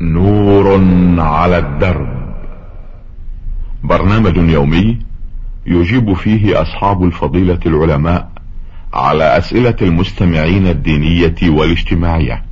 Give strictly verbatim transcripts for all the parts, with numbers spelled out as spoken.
نور على الدرب، برنامج يومي يجيب فيه أصحاب الفضيلة العلماء على أسئلة المستمعين الدينية والاجتماعية.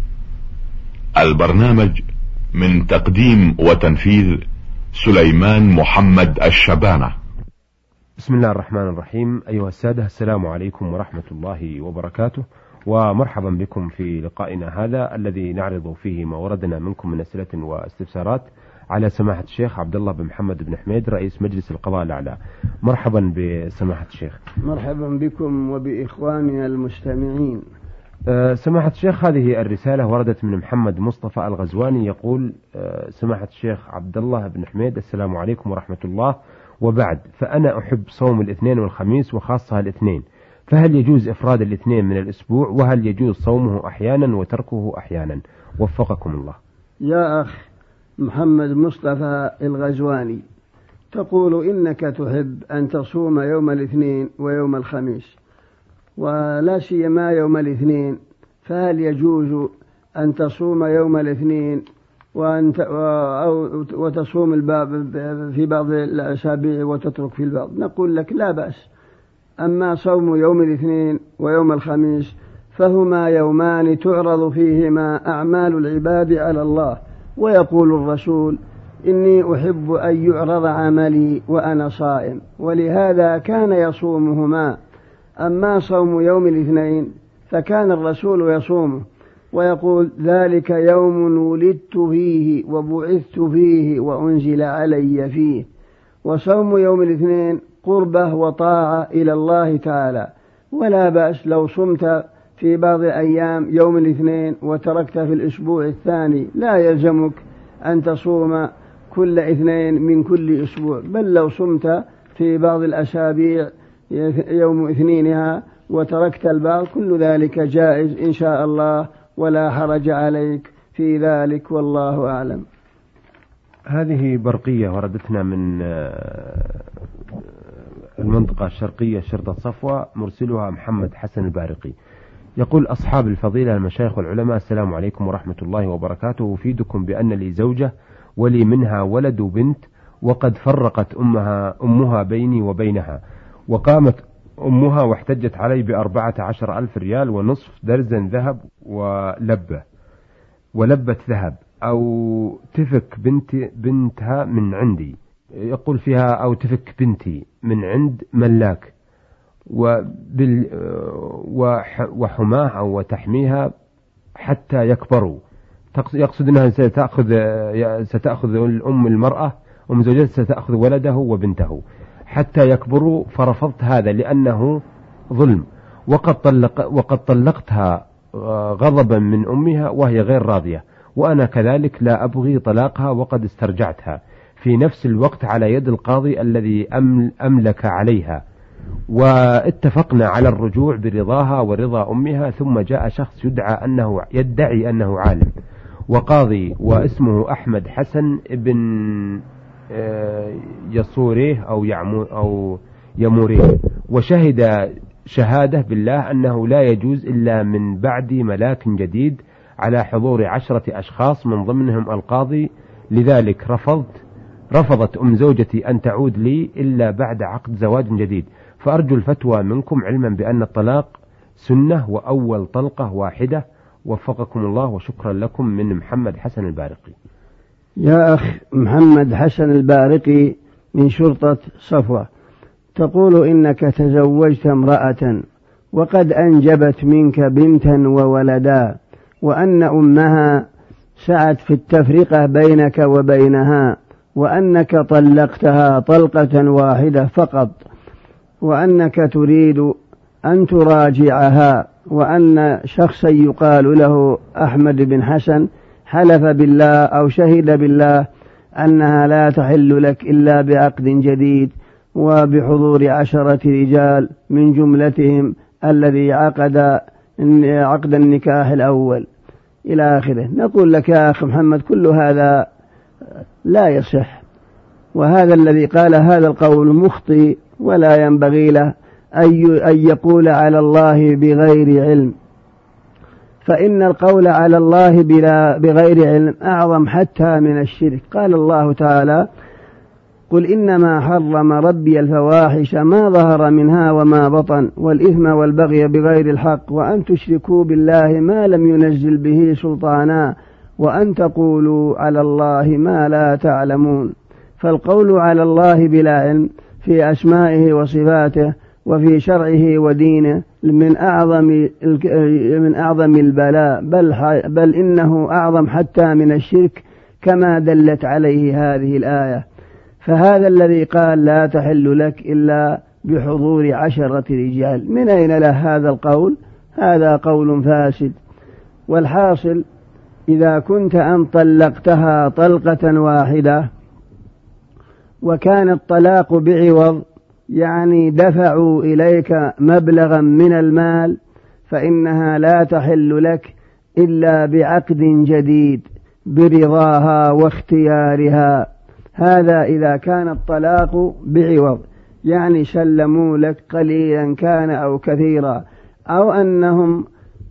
البرنامج من تقديم وتنفيذ سليمان محمد الشبانة. بسم الله الرحمن الرحيم. أيها السادة، السلام عليكم ورحمة الله وبركاته، ومرحبا بكم في لقائنا هذا الذي نعرض فيه ما وردنا منكم من أسئلة واستفسارات على سماحة الشيخ عبد الله بن محمد بن حميد رئيس مجلس القضاء الأعلى. مرحبا بسماحة الشيخ. مرحبا بكم وبإخواننا المستمعين. أه سماحة الشيخ، هذه الرسالة وردت من محمد مصطفى الغزواني، يقول: أه سماحة الشيخ عبد الله بن حميد، السلام عليكم ورحمة الله وبعد، فأنا أحب صوم الاثنين والخميس وخاصة الاثنين، فهل يجوز إفراد الاثنين من الأسبوع، وهل يجوز صومه أحيانا وتركه أحيانا؟ وفقكم الله. يا أخ محمد مصطفى الغزواني، تقول إنك تحب أن تصوم يوم الاثنين ويوم الخميس، ولا سيما يوم الاثنين، فهل يجوز أن تصوم يوم الاثنين وأن وتصوم الباب في بعض الأسابيع وتترك في البعض؟ نقول لك لا بأس. أما صوم يوم الاثنين ويوم الخميس فهما يومان تعرض فيهما أعمال العباد على الله، ويقول الرسول: إني أحب أن يعرض عملي وأنا صائم، ولهذا كان يصومهما. أما صوم يوم الاثنين فكان الرسول يصومه ويقول: ذلك يوم ولدت فيه وبعثت فيه وأنزل علي فيه. وصوم يوم الاثنين قربة وطاعة إلى الله تعالى، ولا بأس لو صمت في بعض الأيام يوم الاثنين وتركت في الأسبوع الثاني، لا يلزمك أن تصوم كل اثنين من كل أسبوع، بل لو صمت في بعض الأسابيع يوم اثنينها وتركت البعض، كل ذلك جائز إن شاء الله، ولا حرج عليك في ذلك، والله أعلم. هذه برقية وردتنا من المنطقة الشرقية شرطة صفوة، مرسلها محمد حسن البارقي، يقول: أصحاب الفضيلة المشايخ والعلماء، السلام عليكم ورحمة الله وبركاته، أفيدكم بأن لي زوجة ولي منها ولد وبنت، وقد فرقت أمها, أمها بيني وبينها، وقامت أمها واحتجت علي بأربعة عشر ألف ريال ونصف درزن ذهب ولبة ولبة ذهب، أو تفك بنت بنتها من عندي، يقول فيها: أو تفك بنتي من عند ملاك وبال وحماه أو وتحميها حتى يكبروا. يقصد أنها ستأخذ ستأخذ الأم المرأة أم زوجته ستأخذ ولده وبنته حتى يكبروا، فرفضت هذا لأنه ظلم، وقد طلق وقد طلقتها غضبا من أمها وهي غير راضية، وأنا كذلك لا أبغي طلاقها وقد استرجعتها في نفس الوقت على يد القاضي الذي أملك عليها، واتفقنا على الرجوع برضاها ورضا أمها، ثم جاء شخص يدعى أنه يدعي أنه عالم وقاضي واسمه أحمد حسن ابن يصوريه أو أو يموريه، وشهد شهادة بالله أنه لا يجوز إلا من بعد ملاك جديد على حضور عشرة أشخاص من ضمنهم القاضي، لذلك رفضت رفضت أم زوجتي أن تعود لي إلا بعد عقد زواج جديد، فأرجو الفتوى منكم، علما بأن الطلاق سنة وأول طلقة واحدة. وفقكم الله وشكرا لكم، من محمد حسن البارقي. يا أخ محمد حسن البارقي من شرطة صفوة، تقول إنك تزوجت امرأة وقد أنجبت منك بنتا وولدا، وأن أمها سعت في التفرقة بينك وبينها، وأنك طلقتها طلقة واحدة فقط، وأنك تريد أن تراجعها، وأن شخصا يقال له أحمد بن حسن حلف بالله أو شهد بالله أنها لا تحل لك إلا بعقد جديد وبحضور عشرة رجال من جملتهم الذي عقد عقد النكاح الأول إلى آخره. نقول لك يا أخي محمد، كل هذا لا يصح، وهذا الذي قال هذا القول مخطئ، ولا ينبغي له أن يقول على الله بغير علم. فإن القول على الله بلا بغير علم أعظم حتى من الشرك. قال الله تعالى: قل إنما حرم ربي الفواحش ما ظهر منها وما بطن والإثم والبغي بغير الحق وأن تشركوا بالله ما لم ينزل به سلطانا وأن تقولوا على الله ما لا تعلمون. فالقول على الله بلا علم في أسمائه وصفاته وفي شرعه ودينه من أعظم من أعظم البلاء، بل بل إنه أعظم حتى من الشرك كما دلت عليه هذه الآية. فهذا الذي قال لا تحل لك إلا بحضور عشرة رجال، من أين له هذا القول؟ هذا قول فاسد. والحاصل إذا كنت أن طلقتها طلقة واحدة وكان الطلاق بعوض، يعني دفعوا إليك مبلغا من المال، فإنها لا تحل لك إلا بعقد جديد برضاها واختيارها. هذا إذا كان الطلاق بعوض، يعني سلموا لك قليلا كان أو كثيرا، أو أنهم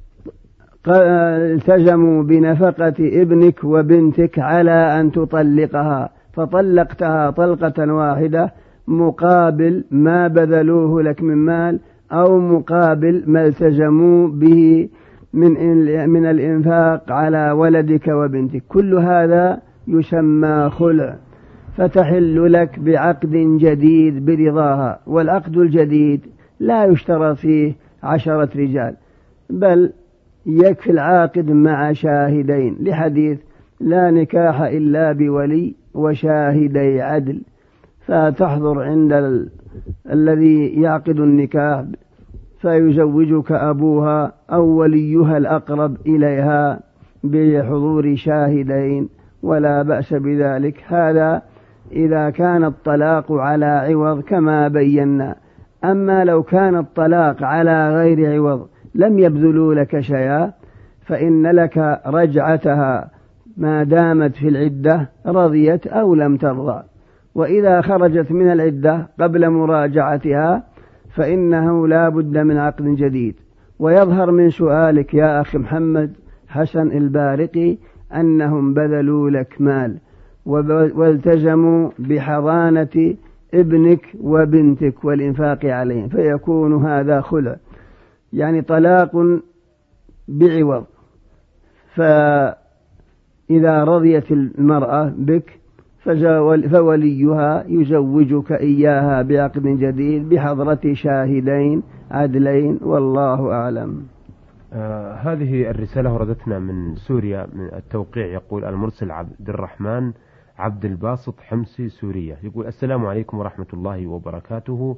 التزموا بنفقة ابنك وبنتك على أن تطلقها، فطلقتها طلقة واحدة مقابل ما بذلوه لك من مال، أو مقابل ما التزموا به من من الإنفاق على ولدك وبنتك، كل هذا يسمى خلع. فتحل لك بعقد جديد برضاها. والعقد الجديد لا يشترط فيه عشرة رجال، بل يكفي العاقد مع شاهدين، لحديث لا نكاح إلا بولي وشاهدي عدل. فتحضر عند ال... الذي يعقد النكاح فيزوجك أبوها أو وليها الأقرب إليها بحضور شاهدين، ولا بأس بذلك. هذا إذا كان الطلاق على عوض كما بينا. أما لو كان الطلاق على غير عوض لم يبذلوا لك شيئا، فإن لك رجعتها ما دامت في العدة، رضيت أو لم ترضى. وإذا خرجت من العدة قبل مراجعتها فإنه لا بد من عقد جديد. ويظهر من سؤالك يا أخي محمد حسن البارقي أنهم بذلوا لك مال والتزموا بحضانة ابنك وبنتك والإنفاق عليهم، فيكون هذا خلع، يعني طلاق بعوض. فإذا رضيت المرأة بك فوليها يزوجك إياها بعقد جديد بحضرة شاهدين عدلين، والله أعلم. آه هذه الرسالة وردتنا من سوريا، من التوقيع يقول المرسل عبد الرحمن عبد الباسط حمصي سوريا، يقول السلام عليكم ورحمة الله وبركاته.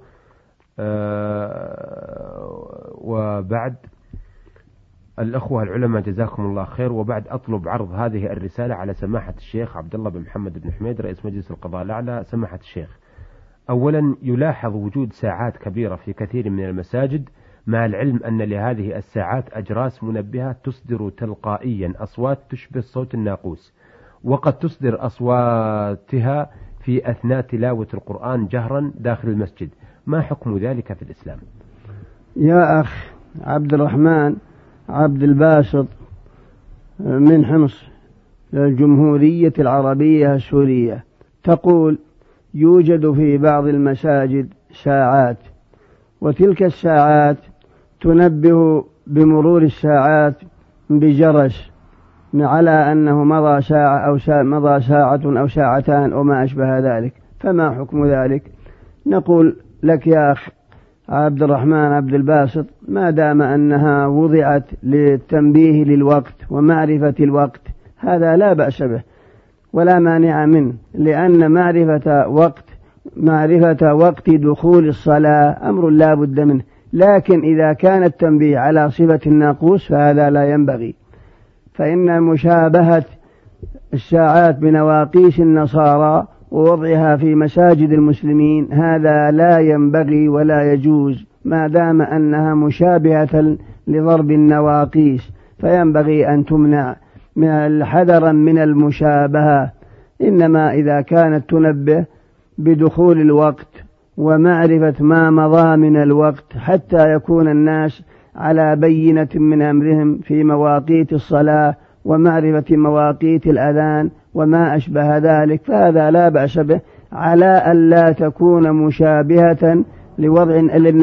آه وبعد الأخوة العلماء جزاكم الله خير، وبعد أطلب عرض هذه الرسالة على سماحة الشيخ عبد الله بن محمد بن حميد رئيس مجلس القضاء الأعلى. سماحة الشيخ، أولا يلاحظ وجود ساعات كبيرة في كثير من المساجد، مع العلم أن لهذه الساعات أجراس منبهة تصدر تلقائيا أصوات تشبه صوت الناقوس، وقد تصدر أصواتها في أثناء تلاوة القرآن جهرا داخل المسجد، ما حكم ذلك في الإسلام؟ يا أخ عبد الرحمن عبد الباسط من حمص الجمهورية العربية السورية، تقول يوجد في بعض المساجد ساعات، وتلك الساعات تنبه بمرور الساعات بجرس على أنه مضى ساعة أو ساعة مضى ساعة أو ساعتان أو ما أشبه ذلك، فما حكم ذلك؟ نقول لك يا أخ عبد الرحمن عبد الباسط، ما دام أنها وضعت للتنبيه للوقت ومعرفة الوقت هذا لا بأس به ولا مانع منه، لأن معرفة وقت معرفة وقت دخول الصلاة أمر لا بد منه. لكن إذا كان التنبيه على صفة الناقوس فهذا لا ينبغي، فإن مشابهة الساعات بنواقيس النصارى ووضعها في مساجد المسلمين هذا لا ينبغي ولا يجوز، ما دام أنها مشابهة لضرب النواقيس، فينبغي أن تمنع حذرا من المشابهة. إنما إذا كانت تنبه بدخول الوقت ومعرفة ما مضى من الوقت حتى يكون الناس على بينة من أمرهم في مواقيت الصلاة ومعرفة مواقيت الأذان وما أشبه ذلك، فهذا لا بأس به على أن لا تكون مشابهة لوضع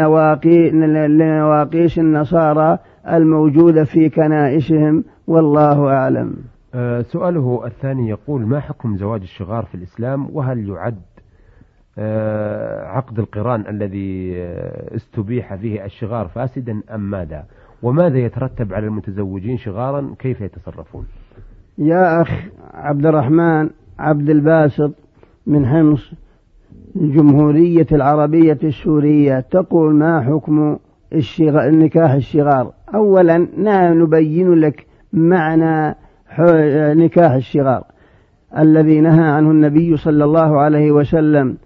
لنواقيس النصارى الموجودة في كنائسهم، والله أعلم. أه سؤاله الثاني يقول: ما حكم زواج الشغار في الإسلام؟ وهل يعد أه عقد القران الذي استبيح فيه الشغار فاسدا أم ماذا؟ وماذا يترتب على المتزوجين شغارا؟ كيف يتصرفون؟ يا أخ عبد الرحمن عبد الباسط من حمص الجمهورية العربية السورية، تقول: ما حكم الشغار نكاح الشغار؟ أولا نبين لك معنى نكاح الشغار الذي نهى عنه النبي صلى الله عليه وسلم.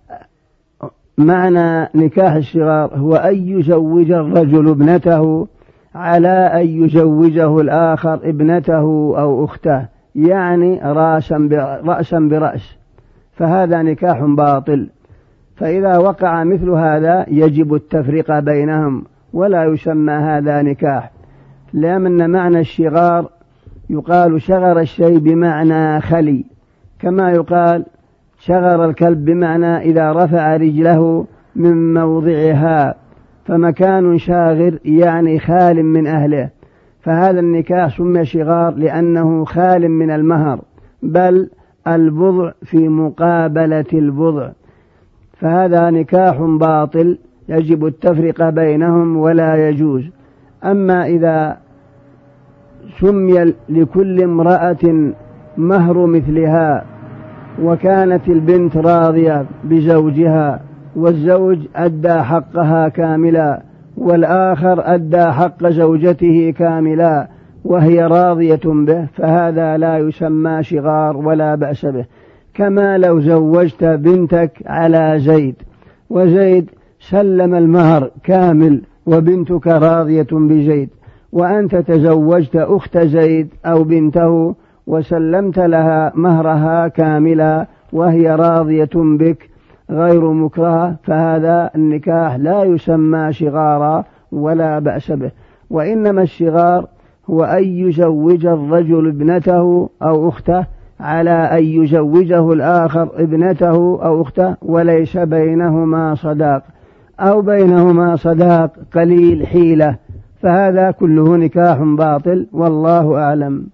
معنى نكاح الشغار هو أن يزوج الرجل ابنته على أن يزوجه الآخر ابنته أو أخته، يعني رأسا برأس، فهذا نكاح باطل. فإذا وقع مثل هذا يجب التفرقة بينهم، ولا يسمى هذا نكاح، لأن معنى الشغار يقال شغر الشيء بمعنى خلي، كما يقال شغر الكلب بمعنى إذا رفع رجله من موضعها، فمكان شاغر يعني خال من أهله، فهذا النكاح سمي شغار لأنه خال من المهر، بل البضع في مقابلة البضع، فهذا نكاح باطل يجب التفرقة بينهم ولا يجوز. أما إذا سمي لكل امرأة مهر مثلها وكانت البنت راضية بزوجها والزوج أدى حقها كاملا والآخر أدى حق زوجته كاملا وهي راضية به، فهذا لا يسمى شغار ولا بأس به. كما لو زوجت بنتك على زيد وزيد سلم المهر كامل وبنتك راضية بزيد، وأنت تزوجت أخت زيد أو بنته وسلمت لها مهرها كاملا وهي راضية بك غير مكرهة، فهذا النكاح لا يسمى شغارا ولا بأس به. وإنما الشغار هو أن يزوج الرجل ابنته أو أخته على أن يزوجه الآخر ابنته أو أخته، وليس بينهما صداق أو بينهما صداق قليل حيلة، فهذا كله نكاح باطل، والله أعلم.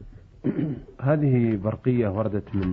هذه برقية وردت من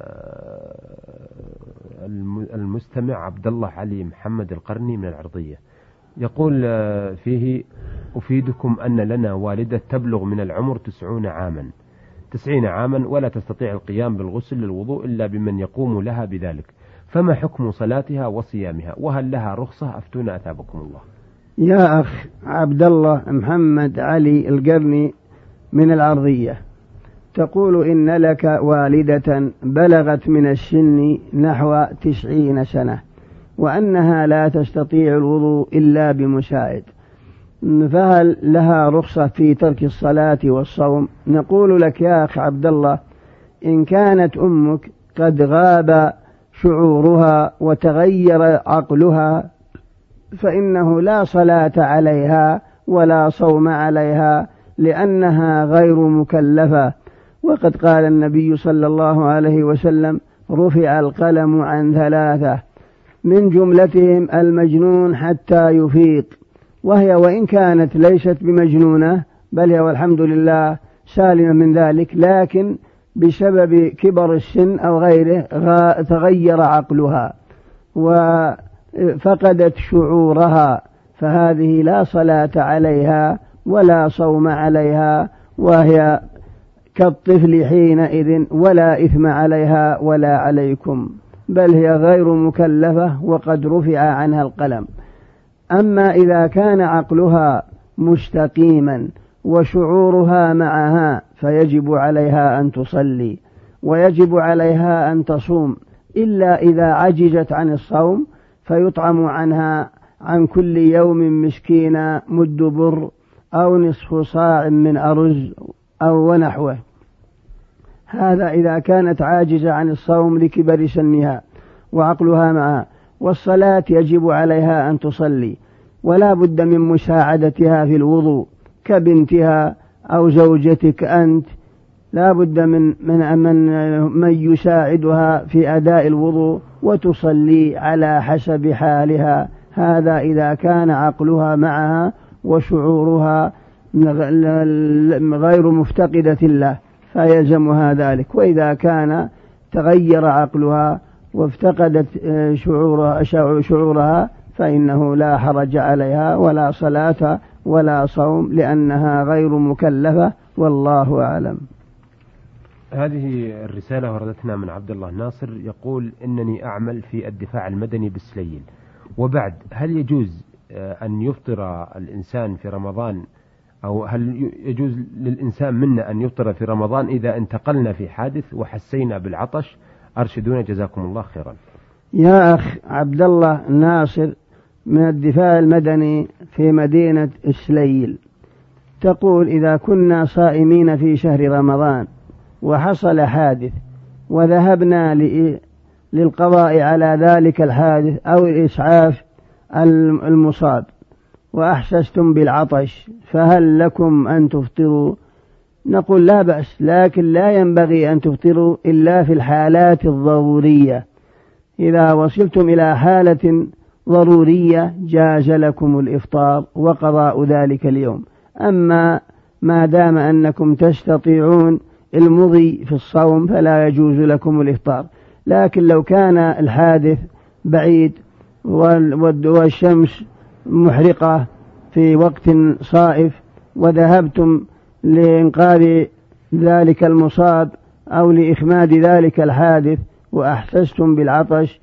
المستمع عبد الله علي محمد القرني من العرضية، يقول فيه: أفيدكم أن لنا والدة تبلغ من العمر تسعون عاما تسعين عاما ولا تستطيع القيام بالغسل للوضوء إلا بمن يقوم لها بذلك، فما حكم صلاتها وصيامها؟ وهل لها رخصة؟ أفتونا أثابكم الله. يا أخ عبد الله محمد علي القرني من العرضية، تقول إن لك والدة بلغت من السن نحو تسعين سنة وأنها لا تستطيع الوضوء إلا بمساعد، فهل لها رخصة في ترك الصلاة والصوم؟ نقول لك يا أخ عبد الله: إن كانت أمك قد غاب شعورها وتغير عقلها فإنه لا صلاة عليها ولا صوم عليها لأنها غير مكلفة، وقد قال النبي صلى الله عليه وسلم: رفع القلم عن ثلاثة من جملتهم المجنون حتى يفيق، وهي وإن كانت ليست بمجنونة بل هي والحمد لله سالمة من ذلك، لكن بسبب كبر السن أو غيره تغير عقلها وفقدت شعورها، فهذه لا صلاة عليها ولا صوم عليها، وهي كالطفل حينئذ، ولا إثم عليها ولا عليكم، بل هي غير مكلفة وقد رفع عنها القلم. أما إذا كان عقلها مستقيما وشعورها معها فيجب عليها أن تصلي ويجب عليها أن تصوم، إلا إذا عجزت عن الصوم فيطعم عنها عن كل يوم مسكينا مد بر أو نصف صاع من أرز أو ونحوه، هذا إذا كانت عاجزة عن الصوم لكبر سنها وعقلها معها. والصلاة يجب عليها أن تصلي، ولا بد من مساعدتها في الوضوء كبنتها أو زوجتك أنت، لا بد من من من من يساعدها في أداء الوضوء وتصلي على حسب حالها. هذا إذا كان عقلها معها وشعورها غير مفتقدة له فيلزمها ذلك. وإذا كان تغير عقلها وافتقدت شعورها, شعورها فإنه لا حرج عليها ولا صلاة ولا صوم لأنها غير مكلفة، والله أعلم. هذه الرسالة وردتنا من عبد الله ناصر، يقول إنني أعمل في الدفاع المدني بالسليل، وبعد هل يجوز أن يفطر الإنسان في رمضان، أو هل يجوز للإنسان منا أن يفطر في رمضان إذا انتقلنا في حادث وحسينا بالعطش؟ أرشدونا جزاكم الله خيرا. يا أخ عبد الله ناصر من الدفاع المدني في مدينة السليل، تقول إذا كنا صائمين في شهر رمضان وحصل حادث وذهبنا للقضاء على ذلك الحادث أو الإسعاف المصاب وأحسستم بالعطش فهل لكم أن تفطروا؟ نقول لا بأس، لكن لا ينبغي أن تفطروا إلا في الحالات الضرورية. إذا وصلتم إلى حالة ضرورية جاز لكم الإفطار وقضاء ذلك اليوم. أما ما دام أنكم تستطيعون المضي في الصوم فلا يجوز لكم الإفطار. لكن لو كان الحادث بعيد والشمس محرقة في وقت صائف وذهبتم لإنقاذ ذلك المصاب أو لإخماد ذلك الحادث وأحسستم بالعطش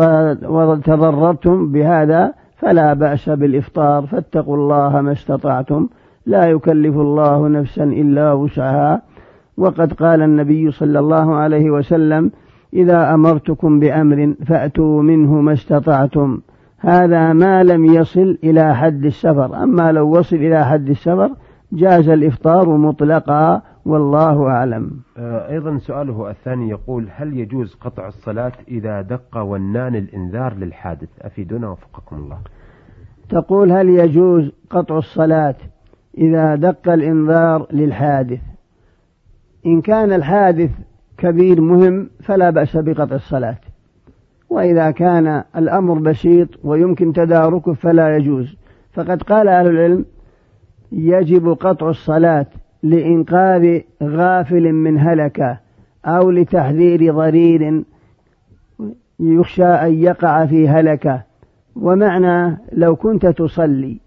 وتضررتم بهذا فلا بأس بالإفطار، فاتقوا الله ما استطعتم، لا يكلف الله نفسا إلا وسعها. وقد قال النبي صلى الله عليه وسلم إذا أمرتكم بأمر فأتوا منه ما استطعتم. هذا ما لم يصل إلى حد السفر، أما لو وصل إلى حد السفر جاز الإفطار مطلقا، والله أعلم. أيضا سؤاله الثاني يقول هل يجوز قطع الصلاة إذا دق ونان الإنذار للحادث؟ أفيدونا وفقكم الله. تقول هل يجوز قطع الصلاة إذا دق الإنذار للحادث؟ إن كان الحادث كبير مهم فلا بأس بقطع الصلاة، وإذا كان الأمر بسيط ويمكن تداركه فلا يجوز. فقد قال أهل العلم يجب قطع الصلاة لإنقاذ غافل من هلكة أو لتحذير ضرير يخشى أن يقع في هلكة. ومعنى لو كنت تصلي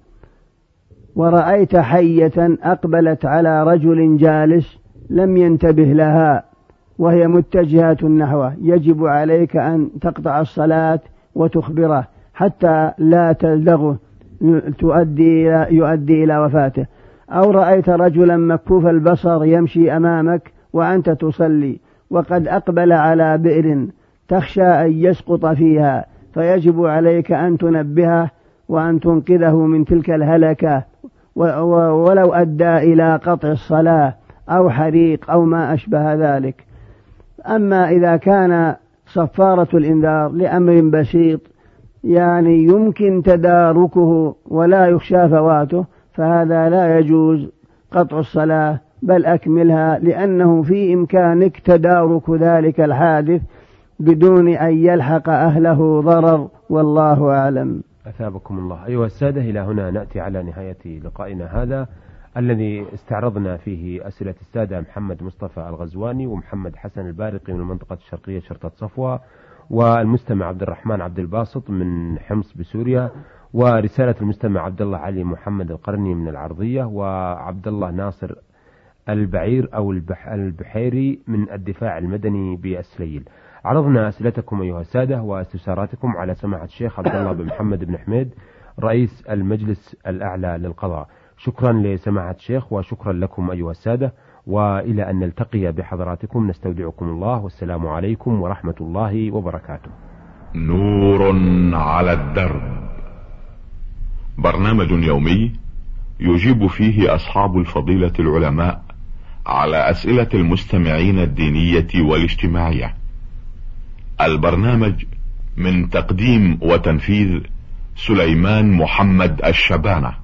ورأيت حية أقبلت على رجل جالس لم ينتبه لها وهي متجهة نحوه، يجب عليك أن تقطع الصلاة وتخبره حتى لا تلدغه تؤدي يؤدي إلى وفاته. أو رأيت رجلا مكفوف البصر يمشي أمامك وأنت تصلي وقد أقبل على بئر تخشى أن يسقط فيها، فيجب عليك أن تنبهه وأن تنقذه من تلك الهلكة ولو أدى إلى قطع الصلاة أو حريق أو ما أشبه ذلك. أما إذا كان صفارة الإنذار لأمر بسيط يعني يمكن تداركه ولا يخشى فواته فهذا لا يجوز قطع الصلاة، بل أكملها لأنه في إمكانك تدارك ذلك الحادث بدون أن يلحق أهله ضرر، والله أعلم. أثابكم الله. أيها السادة، إلى هنا نأتي على نهاية لقائنا هذا الذي استعرضنا فيه أسئلة السادة محمد مصطفى الغزواني ومحمد حسن البارقي من المنطقة الشرقية شرطة صفوة، والمستمع عبد الرحمن عبد الباسط من حمص بسوريا، ورسالة المستمع عبد الله علي محمد القرني من العرضية، وعبد الله ناصر البعير أو البحيري من الدفاع المدني بالسليل. عرضنا أسئلتكم أيها السادة واستفساراتكم على سماحة الشيخ عبد الله بن محمد بن حميد رئيس المجلس الأعلى للقضاء. شكرا لسماحة الشيخ وشكرا لكم أيها السادة، وإلى أن نلتقي بحضراتكم نستودعكم الله، والسلام عليكم ورحمة الله وبركاته. نور على الدرب، برنامج يومي يجيب فيه أصحاب الفضيلة العلماء على أسئلة المستمعين الدينية والاجتماعية. البرنامج من تقديم وتنفيذ سليمان محمد الشبانة.